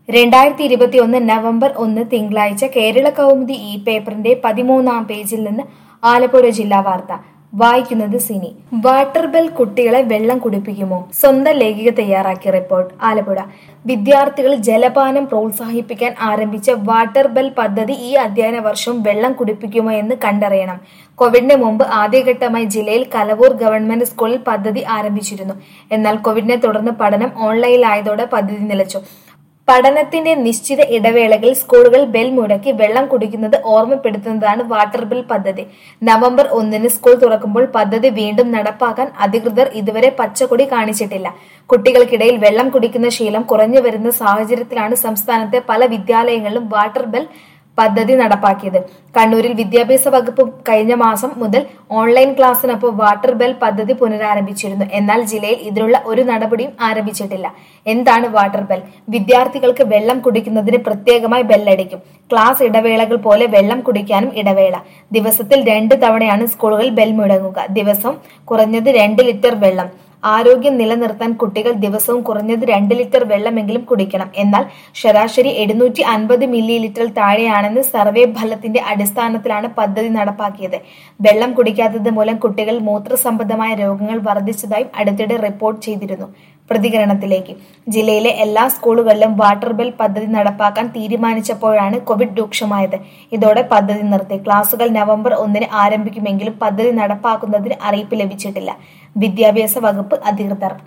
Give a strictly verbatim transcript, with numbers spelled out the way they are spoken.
രണ്ടായിരത്തി ഇരുപത്തിയൊന്ന് നവംബർ ഒന്ന് തിങ്കളാഴ്ച കേരള കൗമുദി ഈ പേപ്പറിന്റെ പതിമൂന്നാം പേജിൽ നിന്ന് ആലപ്പുഴ ജില്ലാ വാർത്ത വായിക്കുന്നത് സിനി. വാട്ടർ ബെൽ കുട്ടികളെ വെള്ളം കുടിപ്പിക്കുമോ? സ്വന്തം ലേഖിക തയ്യാറാക്കിയ റിപ്പോർട്ട്. ആലപ്പുഴ. വിദ്യാർത്ഥികൾ ജലപാനം പ്രോത്സാഹിപ്പിക്കാൻ ആരംഭിച്ച വാട്ടർ ബെൽ പദ്ധതി ഈ അധ്യയന വർഷവും വെള്ളം കുടിപ്പിക്കുമോ എന്ന് കണ്ടറിയണം. കോവിഡിന് മുമ്പ് ആദ്യഘട്ടമായി ജില്ലയിൽ കലവൂർ ഗവൺമെന്റ് സ്കൂളിൽ പദ്ധതി ആരംഭിച്ചിരുന്നു. എന്നാൽ കോവിഡിനെ തുടർന്ന് പഠനം ഓൺലൈനിലായതോടെ പദ്ധതി നിലച്ചു. പഠനത്തിന്റെ നിശ്ചിത ഇടവേളകളിൽ സ്കൂളുകൾ ബെൽ മുഴക്കി വെള്ളം കുടിക്കുന്നത് ഓർമ്മപ്പെടുത്തുന്നതാണ് വാട്ടർ ബെൽ പദ്ധതി. നവംബർ ഒന്നിന് സ്കൂൾ തുറക്കുമ്പോൾ പദ്ധതി വീണ്ടും നടപ്പാക്കാൻ അധികൃതർ ഇതുവരെ പച്ചക്കൊടി കാണിച്ചിട്ടില്ല. കുട്ടികൾക്കിടയിൽ വെള്ളം കുടിക്കുന്ന ശീലം കുറഞ്ഞു വരുന്ന സാഹചര്യത്തിലാണ് സംസ്ഥാനത്തെ പല വിദ്യാലയങ്ങളിലും വാട്ടർ ബെൽ പദ്ധതി നടപ്പാക്കിയത്. കണ്ണൂരിൽ വിദ്യാഭ്യാസ വകുപ്പ് കഴിഞ്ഞ മാസം മുതൽ ഓൺലൈൻ ക്ലാസ്സിനൊപ്പം വാട്ടർ ബെൽ പദ്ധതി പുനരാരംഭിച്ചിരുന്നു. എന്നാൽ ജില്ലയിൽ ഇതിനുള്ള ഒരു നടപടിയും ആരംഭിച്ചിട്ടില്ല. എന്താണ് വാട്ടർ ബെൽ? വിദ്യാർത്ഥികൾക്ക് വെള്ളം കുടിക്കുന്നതിന് പ്രത്യേകമായി ബെല്ലടിക്കും. ക്ലാസ് ഇടവേളകൾ പോലെ വെള്ളം കുടിക്കാനും ഇടവേള. ദിവസത്തിൽ രണ്ട് തവണയാണ് സ്കൂളുകളിൽ ബെൽ മുഴങ്ങുക. ദിവസം കുറഞ്ഞത് രണ്ട് ലിറ്റർ വെള്ളം. ആരോഗ്യം നിലനിർത്താൻ കുട്ടികൾ ദിവസവും കുറഞ്ഞത് രണ്ട് ലിറ്റർ വെള്ളമെങ്കിലും കുടിക്കണം. എന്നാൽ ശരാശരി എഴുന്നൂറ്റി അൻപത് മില്ലി ലിറ്ററിൽ താഴെയാണെന്ന് സർവേ ഫലത്തിന്റെ അടിസ്ഥാനത്തിലാണ് പദ്ധതി നടപ്പാക്കിയത്. വെള്ളം കുടിക്കാത്തത് മൂലം കുട്ടികളിൽ മൂത്രസംബന്ധമായ രോഗങ്ങൾ വർദ്ധിച്ചതായും അടുത്തിടെ റിപ്പോർട്ട് ചെയ്തിരുന്നു. പ്രതികരണത്തിലേക്ക്. ജില്ലയിലെ എല്ലാ സ്കൂളുകളിലും വാട്ടർ ബെൽ പദ്ധതി നടപ്പാക്കാൻ തീരുമാനിച്ചപ്പോഴാണ് കോവിഡ് രൂക്ഷമായത്. ഇതോടെ പദ്ധതി നിർത്തി. ക്ലാസുകൾ നവംബർ ഒന്നിന് ആരംഭിക്കുമെങ്കിലും പദ്ധതി നടപ്പാക്കുന്നതിന് അറിയിപ്പ് ലഭിച്ചിട്ടില്ല. വിദ്യാഭ്യാസ വകുപ്പ് അധികൃതർ